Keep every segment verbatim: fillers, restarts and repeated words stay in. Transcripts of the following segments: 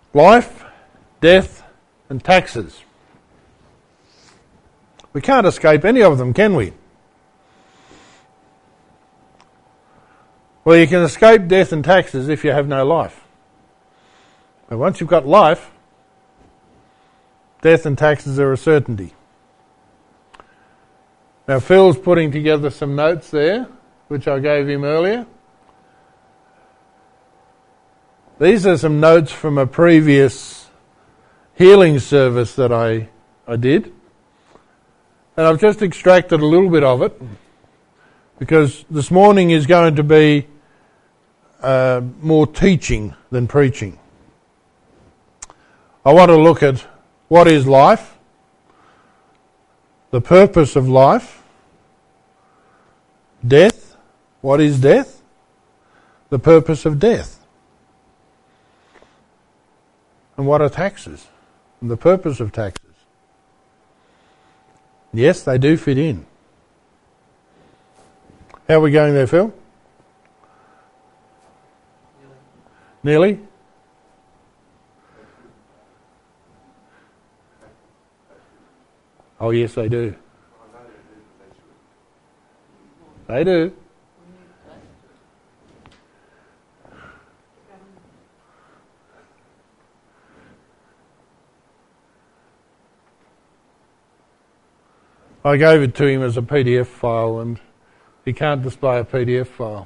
Life, death, and taxes. We can't escape any of them, can we? Well, you can escape death and taxes if you have no life. But once you've got life, death and taxes are a certainty. Now, Phil's putting together some notes there, which I gave him earlier. These are some notes from a previous healing service that I, I did. And I've just extracted a little bit of it, because this morning is going to be uh, more teaching than preaching. I want to look at what is life, the purpose of life, death, what is death, the purpose of death, and what are taxes, and the purpose of taxes. Yes, they do fit in. How are we going there, Phil? Nearly. Nearly? Oh, yes, they do. They do. I gave it to him as a P D F file, and he can't display a P D F file.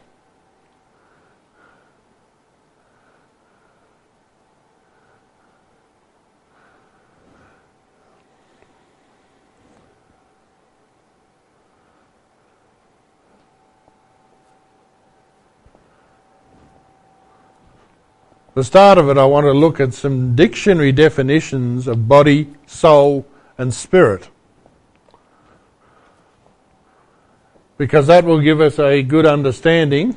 The start of it, I want to look at some dictionary definitions of body, soul, and spirit, because that will give us a good understanding.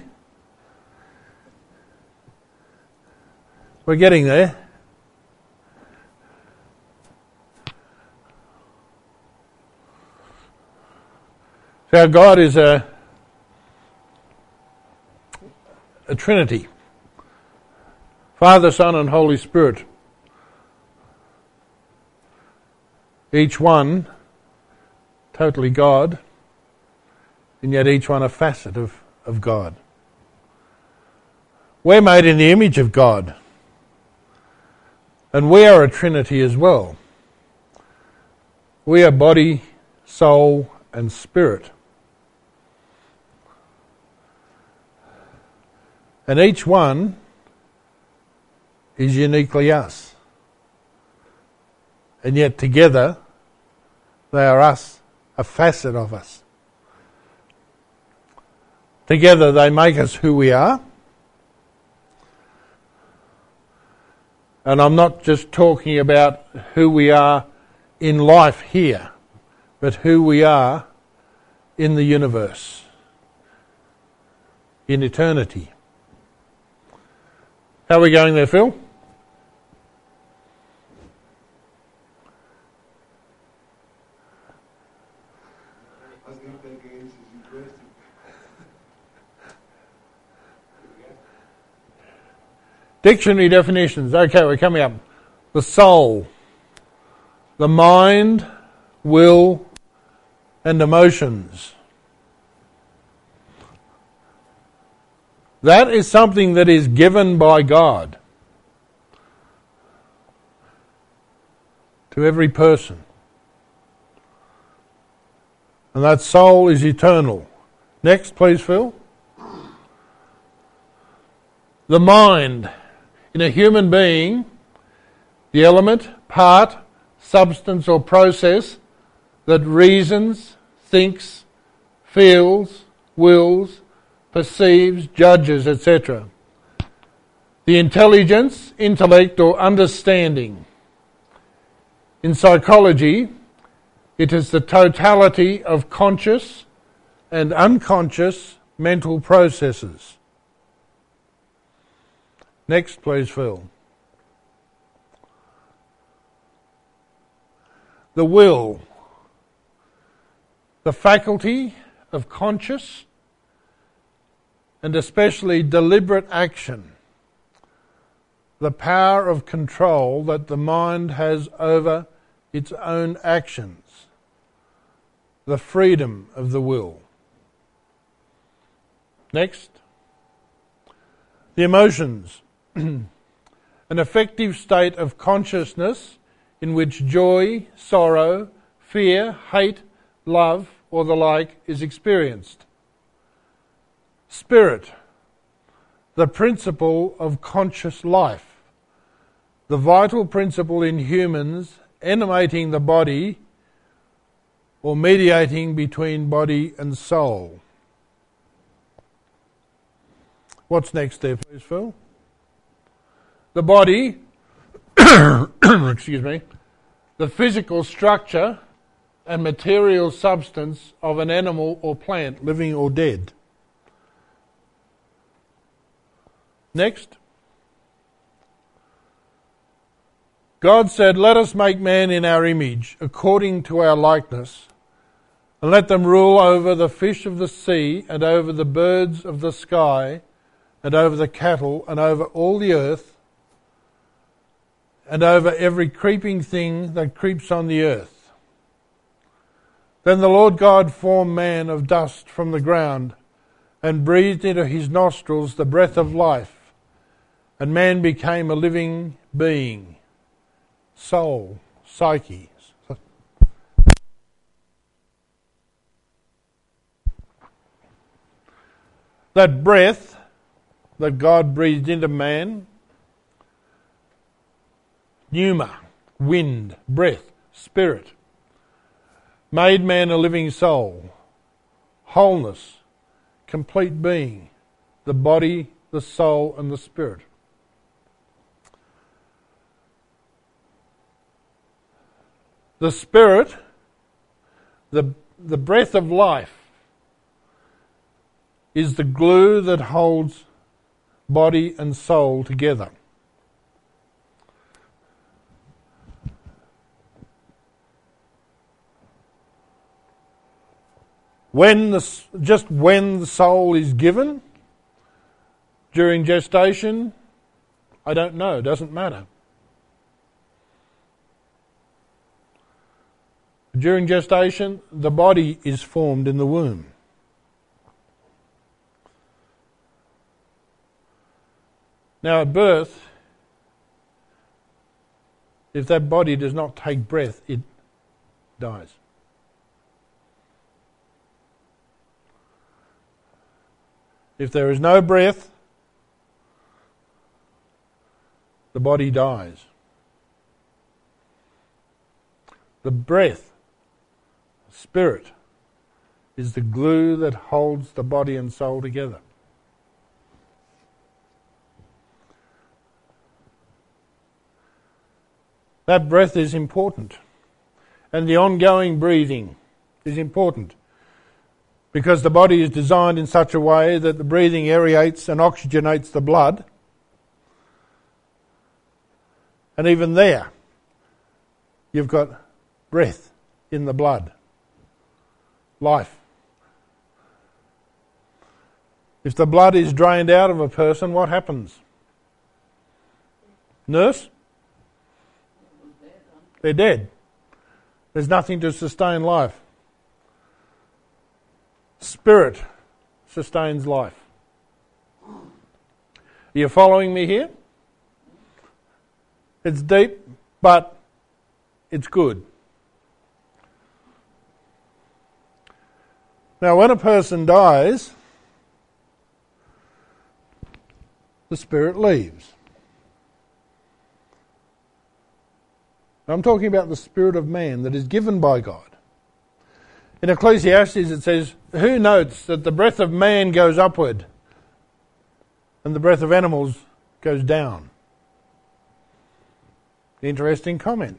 We're getting there. So God is a, a Trinity. Father, Son, and Holy Spirit. Each one totally God, and yet each one a facet of, of God. We're made in the image of God, and we are a Trinity as well. We are body, soul, and spirit. And each one is uniquely us. And yet together, they are us, a facet of us. Together they make us who we are. And I'm not just talking about who we are in life here, but who we are in the universe, in eternity. How are we going there, Phil? Dictionary definitions. Okay, we're coming up. The soul, the mind, will, and emotions. That is something that is given by God to every person. And that soul is eternal. Next, please, Phil. The mind. In a human being, the element, part, substance or process that reasons, thinks, feels, wills, perceives, judges, et cetera. The intelligence, intellect or understanding. In psychology, it is the totality of conscious and unconscious mental processes. Next, please, Phil. The will, the faculty of conscious and especially deliberate action the power of control that the mind has over its own actions, the freedom of the will. Next, the emotions. An effective state of consciousness in which joy, sorrow, fear, hate, love, or the like is experienced. Spirit, the principle of conscious life, the vital principle in humans animating the body or mediating between body and soul. What's next there, please, Phil? The body, excuse me, the physical structure and material substance of an animal or plant, living or dead. Next. God said, "Let us make man in our image, according to our likeness, and let them rule over the fish of the sea, and over the birds of the sky, and over the cattle, and over all the earth, and over every creeping thing that creeps on the earth." Then the Lord God formed man of dust from the ground, and breathed into his nostrils the breath of life, and man became a living being. Soul, psyche. That breath that God breathed into man, pneuma, wind, breath, spirit, made man a living soul, wholeness, complete being, the body, the soul, and the spirit. The spirit, the, the breath of life, is the glue that holds body and soul together. When the, just when the soul is given, during gestation, I don't know, doesn't matter. During gestation, the body is formed in the womb. Now at birth, if that body does not take breath, it dies. If there is no breath, the body dies. The breath, spirit, is the glue that holds the body and soul together. That breath is important. And the ongoing breathing is important, because the body is designed in such a way that the breathing aerates and oxygenates the blood. And even there, you've got breath in the blood. Life. If the blood is drained out of a person, what happens? Nurse? They're dead. There's nothing to sustain life. Spirit sustains life. Are you following me here? It's deep, but it's good. Now, when a person dies, the spirit leaves. I'm talking about the spirit of man that is given by God. In Ecclesiastes it says, "Who notes that the breath of man goes upward and the breath of animals goes down?" Interesting comment.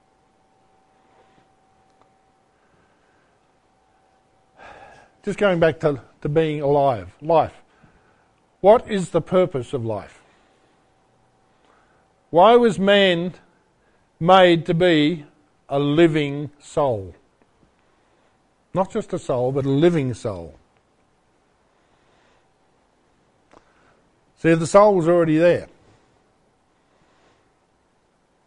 Just going back to, to being alive, life. What is the purpose of life? Why was man made to be a living soul? Not just a soul, but a living soul. See, the soul was already there.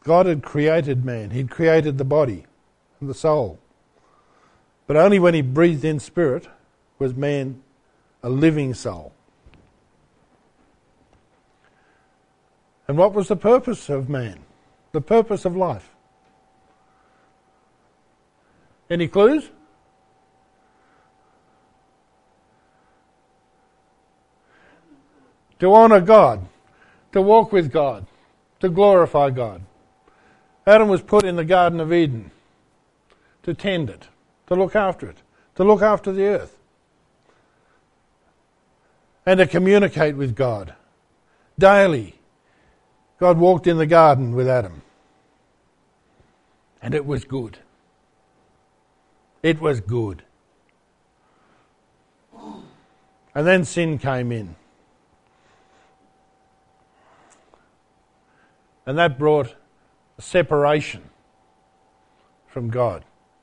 God had created man. He'd created the body and the soul. But only when he breathed in spirit was man a living soul. And what was the purpose of man? The purpose of life? Any clues? To honour God, to walk with God, to glorify God. Adam was put in the Garden of Eden to tend it, to look after it, to look after the earth, and to communicate with God. Daily, God walked in the garden with Adam, and it was good. It was good. And then sin came in. And that brought a separation from God.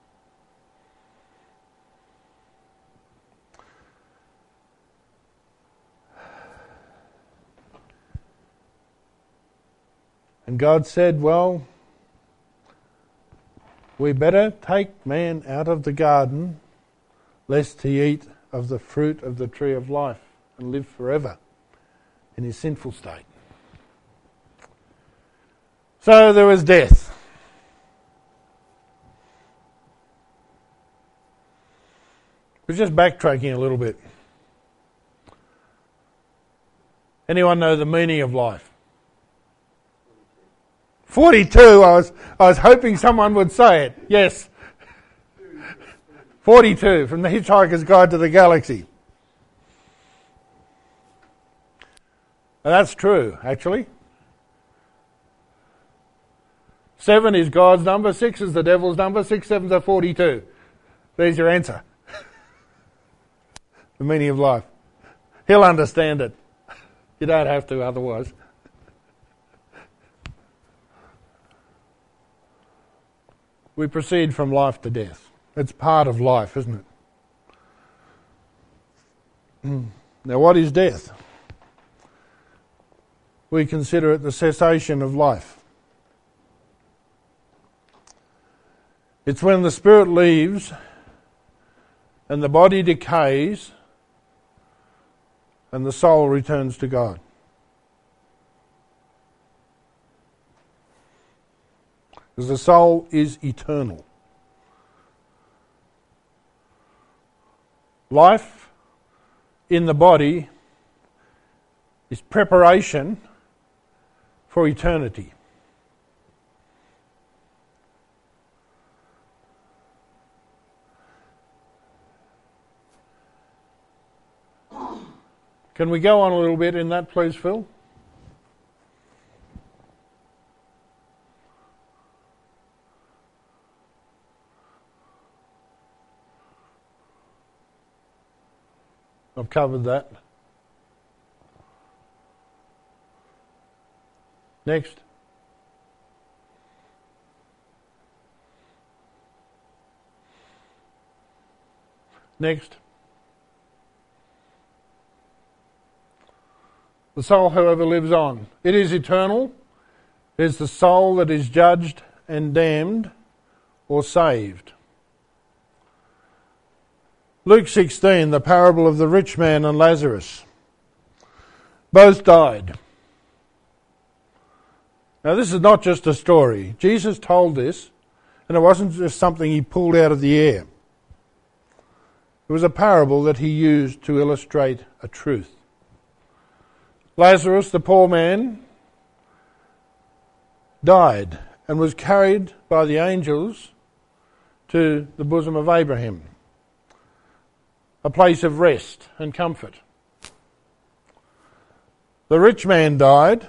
And God said, well, we better take man out of the garden lest he eat of the fruit of the tree of life and live forever in his sinful state. So there was death. We're just backtracking a little bit. Anyone know the meaning of life? forty-two, I was I was hoping someone would say it. Yes. forty-two, from the Hitchhiker's Guide to the Galaxy. And that's true, actually. Seven is God's number, six is the devil's number, six sevens are forty-two. There's your answer. The meaning of life. He'll understand it. You don't have to otherwise. We proceed from life to death. It's part of life, isn't it? Now, what is death? We consider it the cessation of life. It's when the spirit leaves and the body decays and the soul returns to God. Because the soul is eternal. Life in the body is preparation for eternity. Can we go on a little bit in that, please, Phil? I've covered that. Next. Next. The soul, however, lives on. It is eternal. It is the soul that is judged and damned or saved. Luke sixteen, the parable of the rich man and Lazarus. Both died. Now, this is not just a story. Jesus told this, and it wasn't just something he pulled out of the air. It was a parable that he used to illustrate a truth. Lazarus, the poor man, died and was carried by the angels to the bosom of Abraham, a place of rest and comfort. The rich man died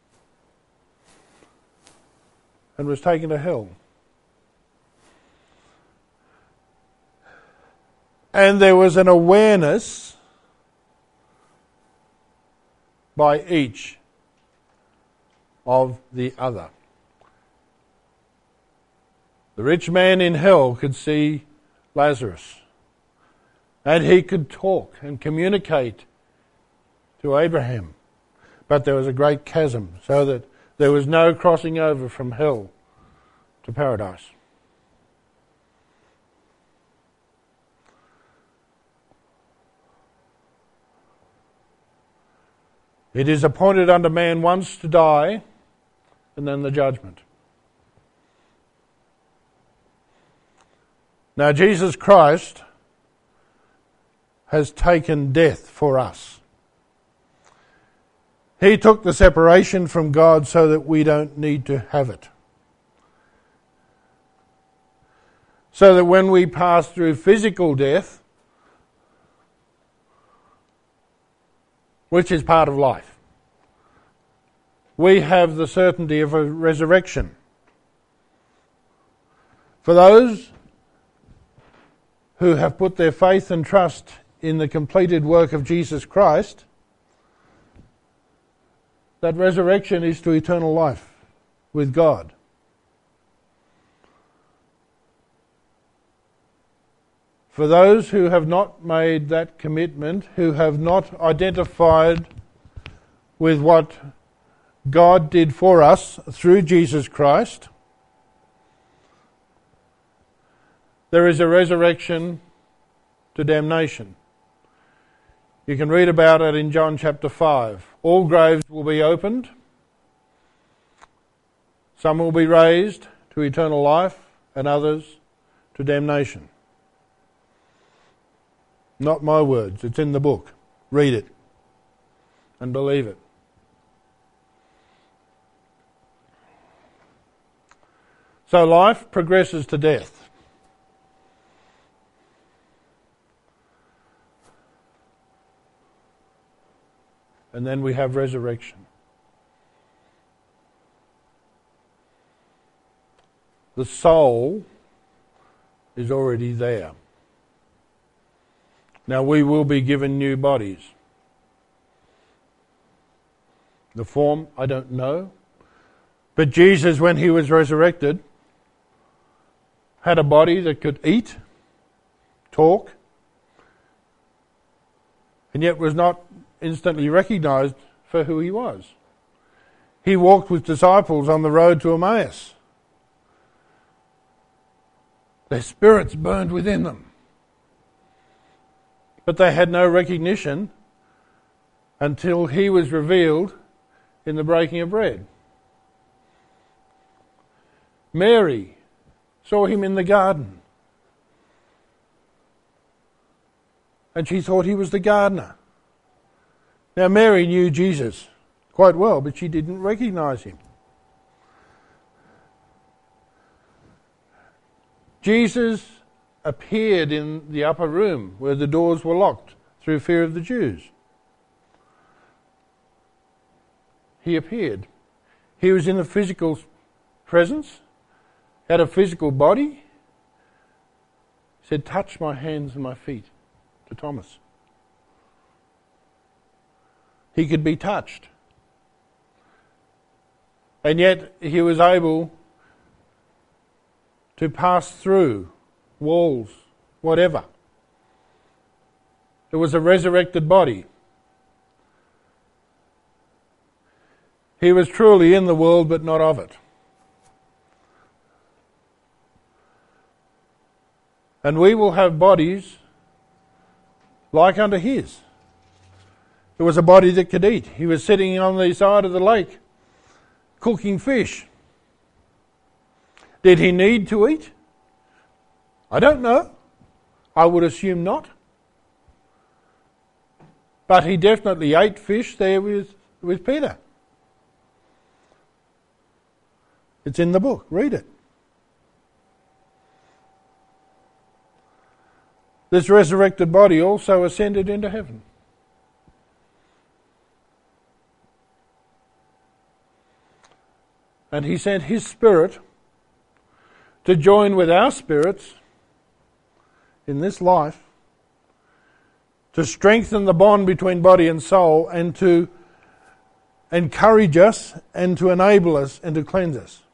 and was taken to hell. And there was an awareness by each of the other. The rich man in hell could see Lazarus, and he could talk and communicate to Abraham. But there was a great chasm, so that There was no crossing over from hell to paradise. It is appointed unto man once to die, and then the judgment. Now Jesus Christ has taken death for us. He took the separation from God so that we don't need to have it. So that when we pass through physical death, which is part of life, we have the certainty of a resurrection. For those who have put their faith and trust in the completed work of Jesus Christ, that resurrection is to eternal life with God. For those who have not made that commitment, who have not identified with what God did for us through Jesus Christ, there is a resurrection to damnation. You can read about it in John chapter five. All graves will be opened. Some will be raised to eternal life and others to damnation. Not my words, it's in the book. Read it and believe it. So life progresses to death. And then we have resurrection. The soul is already there. Now we will be given new bodies. The form, I don't know. But Jesus, when he was resurrected, had a body that could eat, talk, and yet was not instantly recognized for who he was. He walked with disciples on the road to Emmaus. Their spirits burned within them. But they had no recognition until he was revealed in the breaking of bread. Mary saw him in the garden, and she thought he was the gardener. Now Mary knew Jesus quite well, but she didn't recognize him. Jesus appeared in the upper room where the doors were locked through fear of the Jews. He appeared. He was in the physical presence, had a physical body. He said, "Touch my hands and my feet," to Thomas. He could be touched. And yet he was able to pass through walls, whatever. It was a resurrected body. He was truly in the world, but not of it. And we will have bodies like unto his. It was a body that could eat. He was sitting on the side of the lake, cooking fish. Did he need to eat? I don't know. I would assume not. But he definitely ate fish there with, with Peter. It's in the book. Read it. This resurrected body also ascended into heaven. And he sent his spirit to join with our spirits in this life, to strengthen the bond between body and soul, and to encourage us and to enable us and to cleanse us.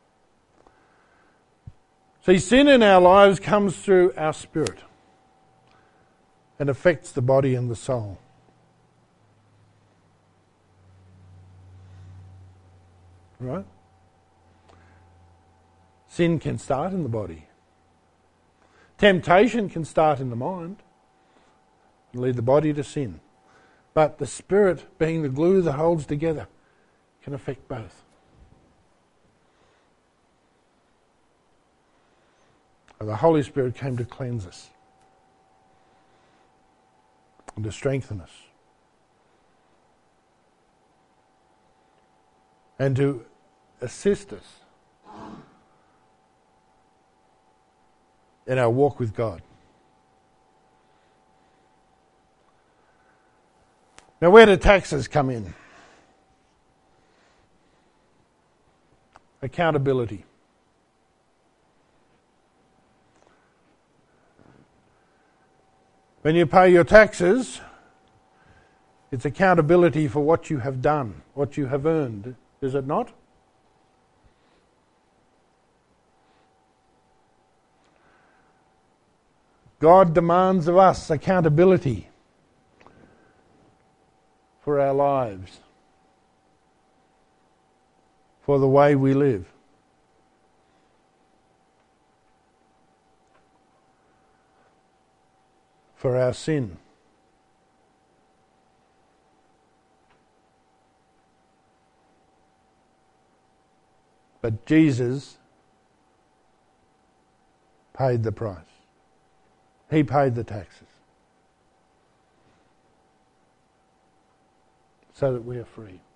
See, sin in our lives comes through our spirit and affects the body and the soul. Right? Sin can start in the body. Temptation can start in the mind and lead the body to sin. But the Spirit, being the glue that holds together, can affect both. And the Holy Spirit came to cleanse us and to strengthen us and to assist us in our walk with God. Now, where do taxes come in? Accountability. When you pay your taxes, it's accountability for what you have done, what you have earned, is it not? God demands of us accountability for our lives, for the way we live. For our sin. But Jesus paid the price. He paid the taxes so that we are free.